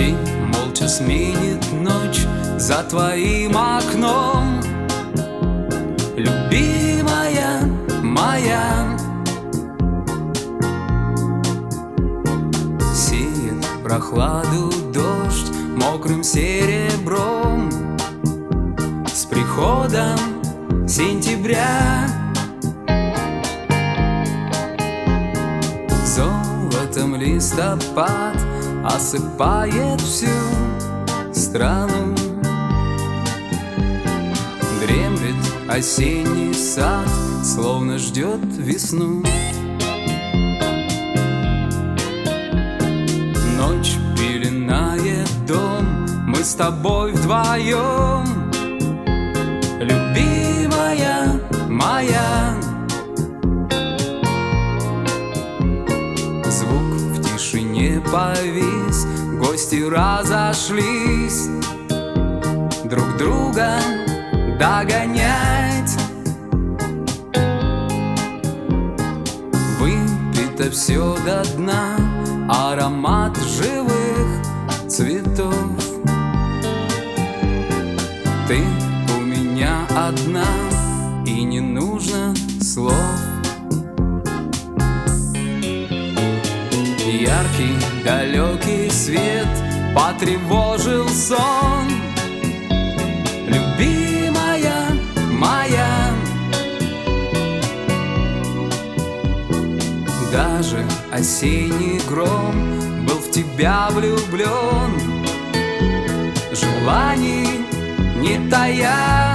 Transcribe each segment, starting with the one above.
День молча сменит ночь за твоим окном. Любимая моя, сеет прохладу дождь мокрым серебром. С приходом сентября золотом листопад осыпает всю страну. Дремлет осенний сад, словно ждет весну. Ночь пеленает дом, мы с тобой вдвоем. Любимая моя, звук в тишине повис, гости разошлись друг друга догонять. Выпито все до дна, аромат живых цветов. Ты у меня одна, и не нужно слов. Яркий далекий свет потревожил сон. Любимая моя, даже осенний гром был в тебя влюблен. Желаний не тая,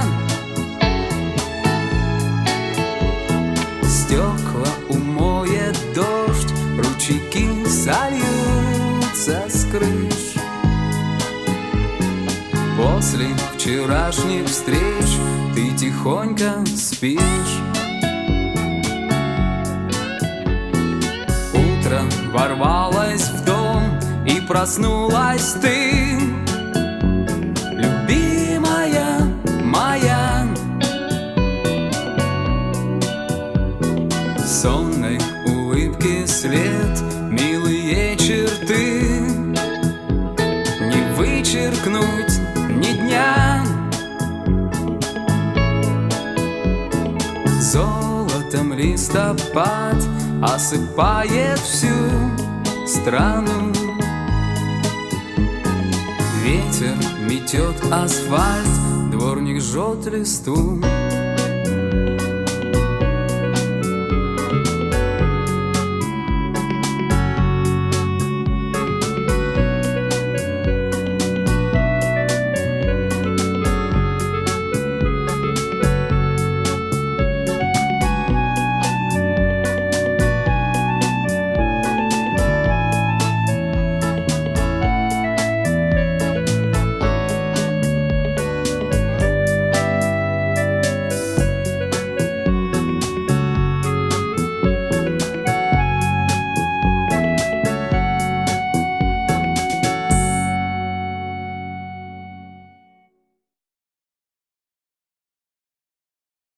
стекла умоет дождь, ручейки сольются с крыш. После вчерашних встреч ты тихонько спишь. Утро ворвалось в дом, и проснулась ты. Любимая моя, сонной улыбки след, милые черты не вычеркнуть ни дня. Золотом листопад осыпает всю страну. Ветер метет асфальт, дворник жжет листву.